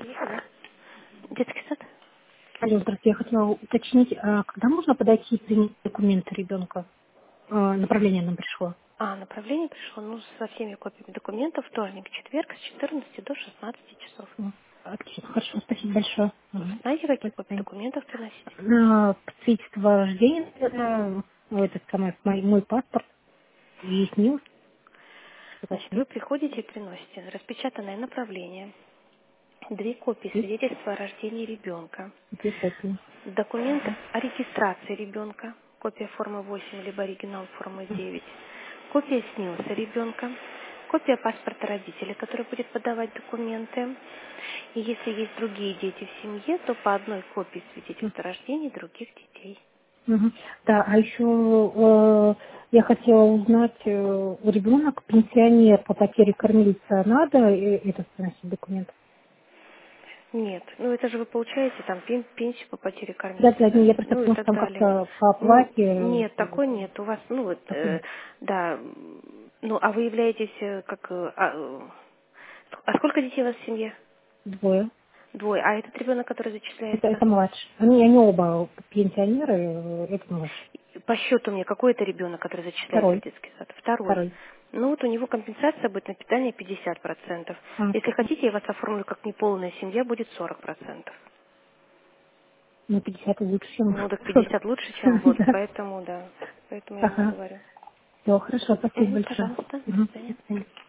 Поехали. Детский сад? Алло, здравствуйте. Я хотела уточнить, когда можно подойти и принять документы ребенка? Направление нам пришло. Направление пришло, со всеми копиями документов, вторник, четверг, с 14 до 16 часов. Отлично, хорошо, спасибо большое. Вы Мгм. знаете, какие копии Спасибо. документов приносить? Свидетельство о рождении, наверное, этот самый, мой паспорт и СНИЛС, что-то Значит, еще. вы приходите и приносите распечатанное направление, 2 копии Есть свидетельства о рождении ребенка, 2 копии. документ о регистрации ребенка, копия формы 8 либо оригинал формы 9, копия СНИЛСа ребенка, копия паспорта родителя, который будет подавать документы. И если есть другие дети в семье, то по одной копии свидетельства о рождении других детей. Мгм. Да, а еще я хотела узнать, у ребенок пенсионер по потере кормильца, надо этот приносить документ? Нет, это же вы получаете там пенсию по потере Да, кормильца, да, не, да, я просто и потому что так там далее. как-то по оплате Нет, такой нет. У вас, такой нет. да, а вы являетесь а сколько детей у вас в семье? 2. 2. А этот ребенок, который зачисляется? Это младший. Они оба пенсионеры, это младший. По счету мне, какой это ребенок, который зачисляется в Второй. детский сад? Второй. Второй. У него компенсация будет на питание 50%. Если хотите, я вас оформлю как неполная семья, будет 40%. Ну, 50 лучше, чем Так 40. 50 лучше, чем вот, Да. поэтому, да. Поэтому я вам и Ага. говорю. Все, хорошо, спасибо большое. Пожалуйста, до Мгм. До свидания. свидания.